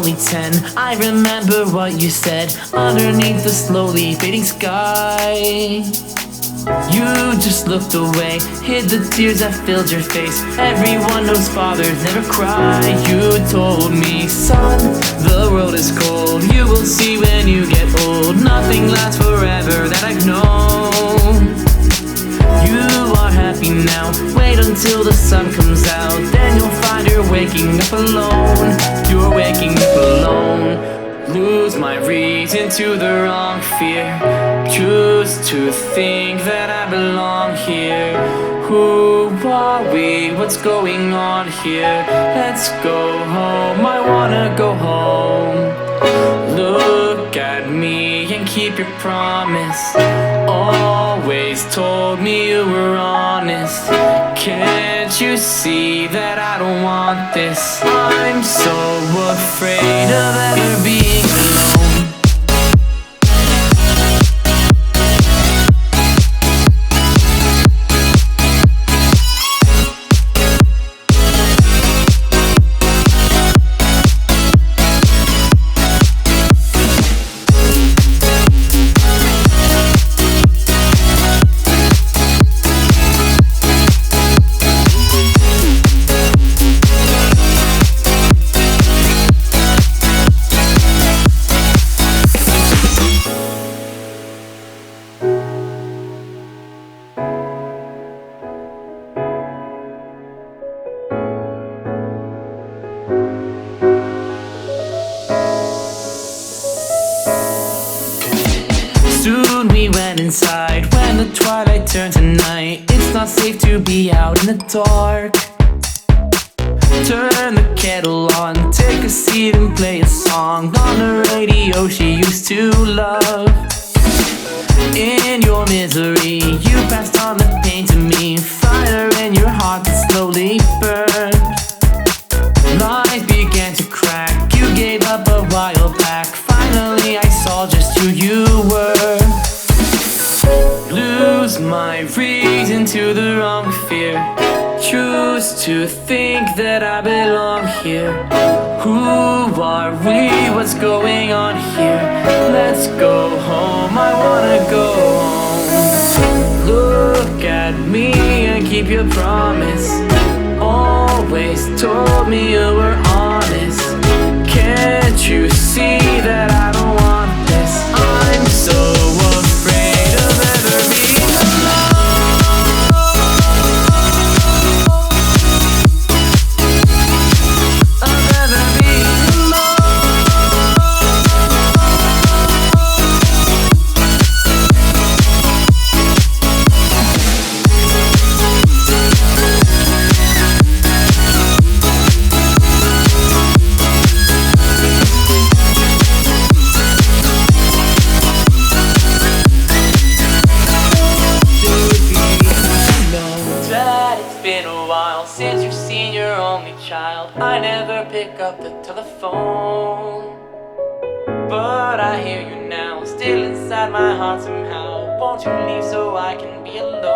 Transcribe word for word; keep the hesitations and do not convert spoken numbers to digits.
only ten. I remember what you said underneath the slowly fading sky. You just looked away, hid the tears that filled your face. Everyone knows fathers never cry. You told me, son, the world is cold. You will see when you get old. Nothing lasts forever, that I've known. You are happy now, wait until the sun comes out. Then you'll find you're waking up alone. You're waking up alone. Lose my reason to the wrong fear. Choose to think that I belong here. Who are we? What's going on here? Let's go home, I wanna go home. Look at me and keep your promise. Always told me you were honest. Can't you see that I don't want this? I'm so afraid of ever being alone. Soon we went inside when the twilight turned to night. It's not safe to be out in the dark. Turn the kettle on, take a seat and play a song on the radio she used to love. In your misery, you passed on the pain to me. Fire in your heart that slowly burned. Life began to crack, you gave up a while back. Finally I saw just who you were. Lose my reason to the wrong fear. Choose to think that I belong here. Who are we? What's going on here? Let's go home, I wanna go home. Look at me and keep your promise. Always told me you were honest. Can't you see that I don't want this? I'm so afraid of ever being alone. Of ever being since you've seen your only child. I never pick up the telephone, but I hear you now, still inside my heart somehow. Won't you leave so I can be alone?